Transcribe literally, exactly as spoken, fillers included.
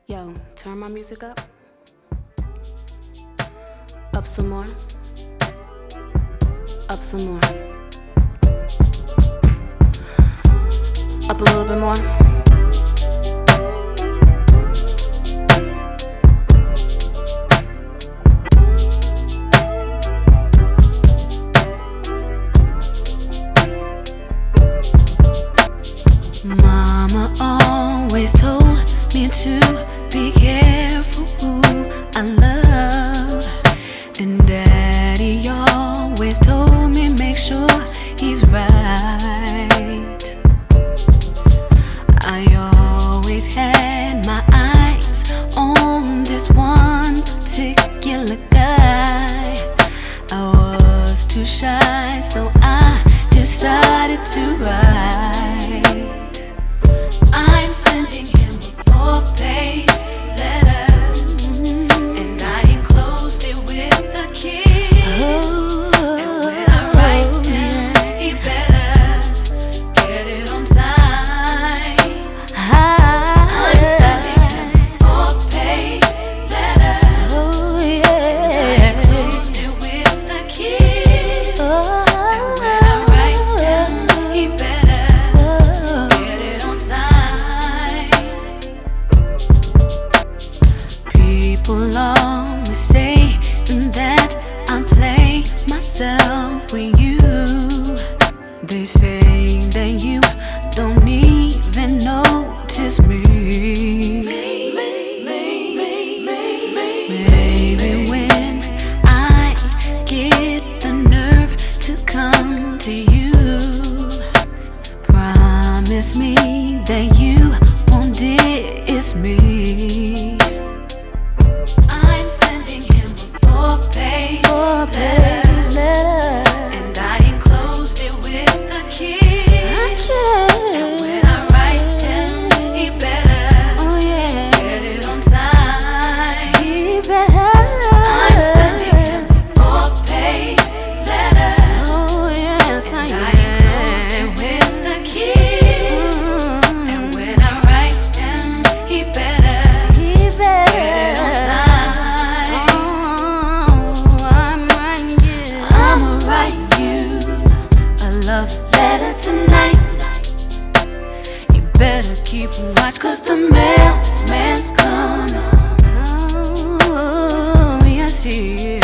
Yo, turn my music up. Up some more. Up some more. Up a little bit more. Mama always told me to be careful who I love, and Daddy always told me make sure he's right. I always had my eyes on this one particular guy. I was too shy, so I decided to write. I'm sending him a four-page letter, and I enclosed it with a kiss. And when I write him, he better get it on time. I'm sending him a four-page letter, and I enclosed it with a kiss. And when I write him, he better get it on time. People always say that I play myself with you. They say that you don't even notice me. Maybe when I get the nerve to come to you, promise me that you won't diss me. I'm sending him a four-page letter, and I enclosed it with a kiss. And when I write him, he better get it on time. I'm sending him a four-page letter, and I enclosed it with a kiss. And when I write him, he better get it on time. I'ma write you a love letter tonight. You better keep watch, 'cause the mailman's coming. Oh, yes, he is.